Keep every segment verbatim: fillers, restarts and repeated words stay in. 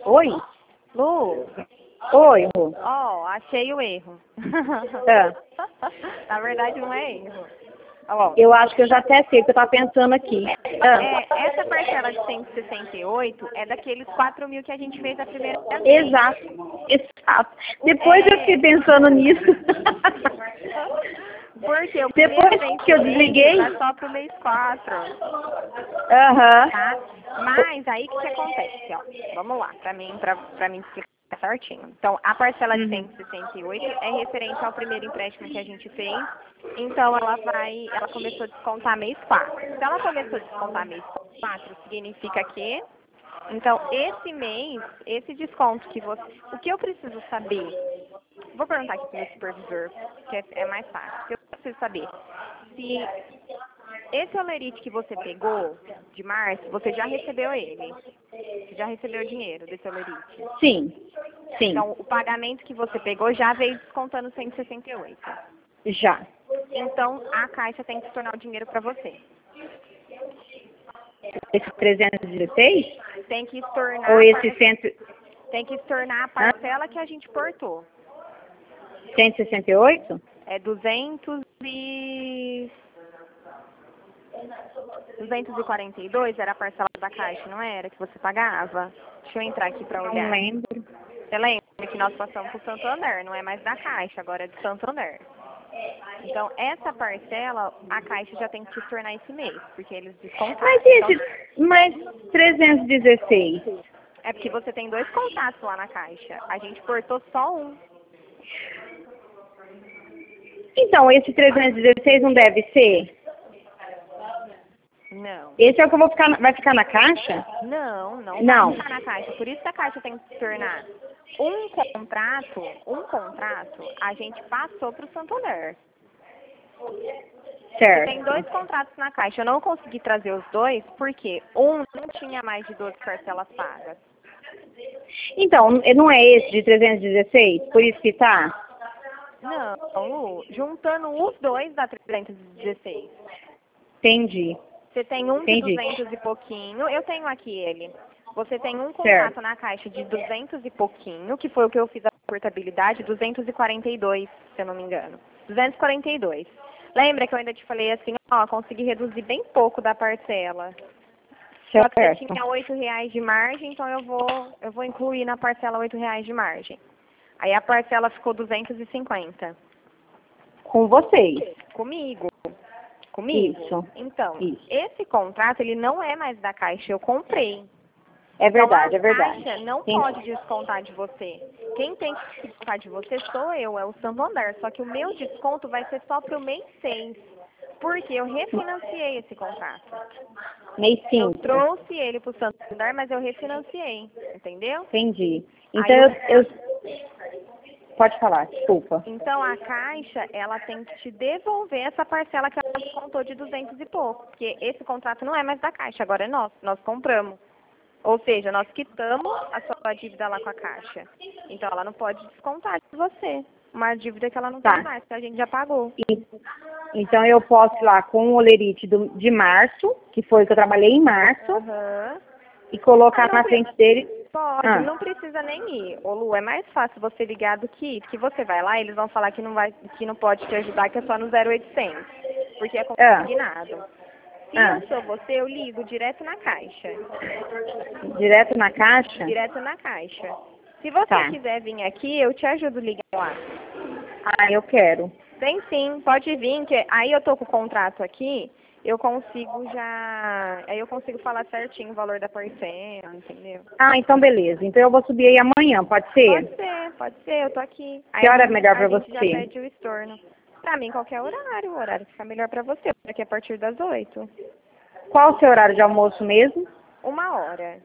Oi? Lu, Oi, Rô. ó, achei o erro. É. Na verdade, não é erro. Ó, Eu acho que eu já até sei o que eu tava pensando aqui. Ah, é, essa parcela de cento e sessenta e oito é daqueles quatro mil que a gente fez a primeira vez. exato, exato. Depois É. eu fiquei pensando nisso. Porque o primeiro Depois que eu desliguei. vai só pro mês quatro, Aham. tá? Mas aí o que, que acontece, ó? Vamos lá, pra mim, pra, pra mim explicar certinho. Então, a parcela de Uhum. cento e sessenta e oito é referente ao primeiro empréstimo que a gente fez. Então, ela vai, ela começou a descontar mês quatro. Se ela começou a descontar mês quatro, significa que, então, esse mês, esse desconto que você, o que eu preciso saber? Vou perguntar aqui pro meu supervisor, que é, é mais fácil. Eu preciso saber se esse olerite que você pegou de março, você já recebeu ele. Você já recebeu o dinheiro desse olerite. Sim, sim, Então, o pagamento que você pegou já veio descontando cento e sessenta e oito. já. Então, a Caixa tem que tornar o dinheiro para você. Esse trezentos e dezesseis? Tem que estornar, Ou a esse par- cento, tem que estornar a hã? parcela que a gente portou. cento e sessenta e oito? É duzentos e... duzentos e quarenta e dois era a parcela da Caixa, não era? Que você pagava? Deixa eu entrar aqui para Não olhar. lembro. Você lembra que nós passamos por Santander, não é mais da Caixa, agora é de Santander. Então, essa parcela, a Caixa já tem que te tornar esse mês, porque eles descontaram. Mas esse, mas trezentos e dezesseis? É porque você tem dois contatos lá na Caixa. A gente portou só um. Então, esse trezentos e dezesseis não deve ser? Não. Esse é o que eu vou ficar, na- vai ficar na caixa? Não, não, Não. vai ficar na Caixa. Por isso que a Caixa tem que se tornar um contrato, um contrato, a gente passou para o Santander. Você tem dois Certo. contratos na Caixa. Eu não consegui trazer os dois porque um não tinha mais de doze parcelas pagas. Então, não é esse de trezentos e dezesseis? Por isso que tá? Não, Lu, juntando os dois dá trezentos e dezesseis. Entendi. Você tem um de Entendi. duzentos e pouquinho, eu tenho aqui ele. Você tem um Certo. contrato na Caixa de duzentos e pouquinho, que foi o que eu fiz a portabilidade, duzentos e quarenta e dois, se eu não me engano. duzentos e quarenta e dois. Lembra que eu ainda te falei assim, ó, consegui reduzir bem pouco da parcela. Só que você Certo. tinha oito reais de margem, então eu vou, eu vou incluir na parcela oito reais de margem. Aí a parcela ficou duzentos e cinquenta. Com vocês. Comigo. Comigo? Isso. Então, Isso. esse contrato, ele não é mais da Caixa, eu comprei. É verdade, é Então, a verdade. Caixa não Entendi. pode descontar de você. Quem tem que descontar de você sou eu, é o Santander. Só que o meu desconto vai ser só para o mês seis. Porque eu refinanciei esse contrato. Mês Eu cinco. trouxe ele para o Santander, mas eu refinanciei. Entendeu? Entendi. Então, Aí eu, eu... Pode falar, desculpa. Então, a Caixa, ela tem que te devolver essa parcela que ela descontou de duzentos e pouco. Porque esse contrato não é mais da Caixa, agora é nosso. Nós compramos. Ou seja, nós quitamos a sua dívida lá com a Caixa. Então, ela não pode descontar de você uma dívida que ela não Tá. tem mais, que a gente já pagou. E- Então, eu posso ir lá com o olerite do, de março, que foi o que eu trabalhei em março, Aham. e colocar Ah, não na pre- frente dele. Pode, Ah, não precisa nem ir. Ô Lu, é mais fácil você ligar do que ir. Porque você vai lá e eles vão falar que não, vai, que não pode te ajudar, que é só no zero oitocentos. Porque é ah, consignado. Se ah. eu sou você, eu ligo direto na Caixa. Direto na caixa? Direto na Caixa. Se você Tá. quiser vir aqui, eu te ajudo a ligar lá. Ah, eu quero. Tem sim, pode vir, que aí eu tô com o contrato aqui, eu consigo já. Aí eu consigo falar certinho o valor da parcela, entendeu? Ah, então beleza. Então eu vou subir aí amanhã, pode ser? Pode ser, pode ser, eu tô aqui. Aí Que a hora é gente, melhor a pra gente já você? pede o estorno. Pra mim, qualquer horário, o horário que ficar melhor pra você, aqui a partir das oito. Qual o seu horário de almoço mesmo? Uma hora.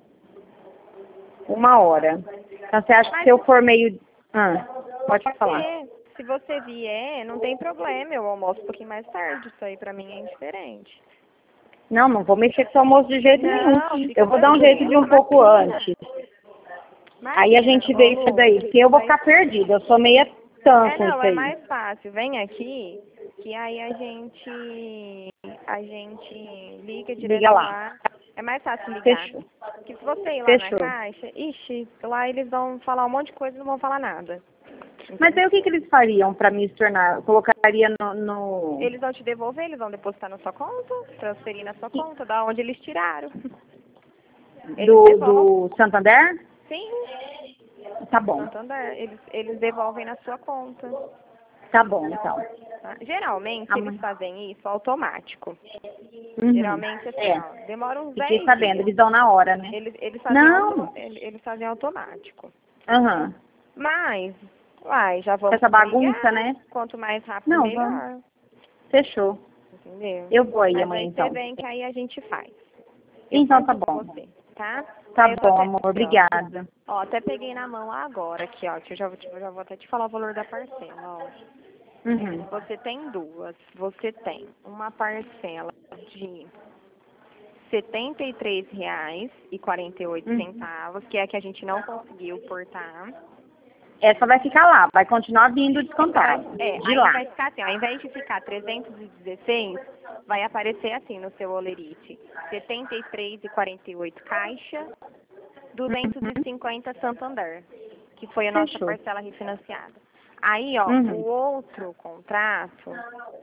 Uma hora. Então você acha que Mas se eu for meio... Ah, pode pode falar. ser. Se você vier, não tem problema, eu almoço um pouquinho mais tarde, isso aí pra mim é indiferente. Não, não vou mexer com seu almoço de jeito nenhum. Não, fica Eu vou dar um jeito de um pouco tranquila, antes. imagina. Aí a gente vê Ô, isso Lu, daí, porque eu vou vai- ficar perdida. Eu sou meia tã É, com não, isso é aí. mais fácil. Vem aqui, que aí a gente, a gente liga direto Liga lá. lá. É mais fácil ligar. Fechou. Porque se você ir lá Fechou. na caixa, ixi, lá eles vão falar um monte de coisa e não vão falar nada. Mas aí o que, que eles fariam para me tornar? Colocaria no, no... Eles vão te devolver, eles vão depositar na sua conta, transferir na sua conta, da onde eles tiraram. Eles do, devolvem. do Santander? Sim, Tá bom. Santander. Eles, eles devolvem na sua conta. Tá bom, então. Tá? Geralmente Amanhã. eles fazem isso automático. Uhum. Geralmente assim, É. ó, demora uns Fiquei dez sabendo, dias. eles dão na hora, né? Eles, eles, fazem Não. auto, eles, eles fazem automático. Aham. Mas, uai, já vamos Essa bagunça, brigar. né? Quanto mais rápido, Não, melhor. vamos. Fechou. Entendeu? Eu vou aí Mas amanhã, aí então. você vem que aí a gente faz. Eu Então tá faço bom. com você, tá? Tá Aí eu tô bom, até, amor. aqui, ó. Obrigada. Ó, até peguei na mão agora aqui, ó. Que eu já, vou- eu já vou até te falar o valor da parcela, ó. Uhum. Você tem duas. Você tem uma parcela de setenta e três reais e quarenta e oito centavos, que é a que a gente não conseguiu portar. Essa vai ficar lá, vai continuar vindo descontado. É, De aí lá. vai ficar assim, ó, ao invés de ficar trezentos e dezesseis, vai aparecer assim no seu olerite. setenta e três e quarenta e oito caixa, duzentos e cinquenta Santander, que foi a nossa Fechou. parcela refinanciada. Aí, ó, Uhum. o outro contrato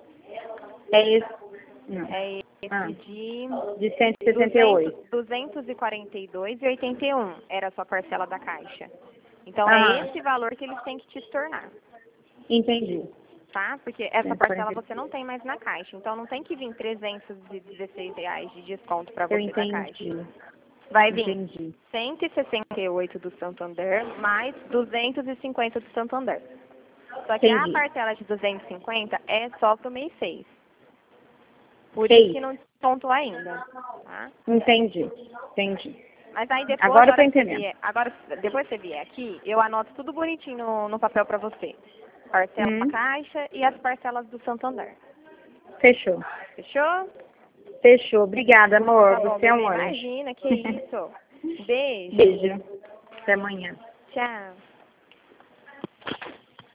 É esse. Não. é esse Ah. de De cento e sessenta e oito. duzentos e quarenta e dois e oitenta e um, era a sua parcela da caixa. Então, Aham. é esse valor que eles têm que te tornar. Entendi. Tá? Porque essa cento e parcela quarenta. você não tem mais na caixa. Então não tem que vir trezentos e dezesseis reais de desconto para Eu você da caixa. entendi. Vai vir Entendi. cento e sessenta e oito do Santander mais duzentos e cinquenta do Santander. Só que Entendi. a parcela de duzentos e cinquenta é só pro mês seis. Por Seis. isso que não descontou ainda. Tá? Entendi. Entendi. Mas aí depois, Agora eu tô hora que você entendendo. vier, agora, depois que você vier aqui, eu anoto tudo bonitinho no, no papel para você. Parcela Hum. da caixa e as parcelas do Santander. Fechou. Fechou? Fechou. Obrigada, amor. Tá bom, Você é bebê. um anjo. Imagina, que isso. Beijo. Beijo. Até amanhã. Tchau.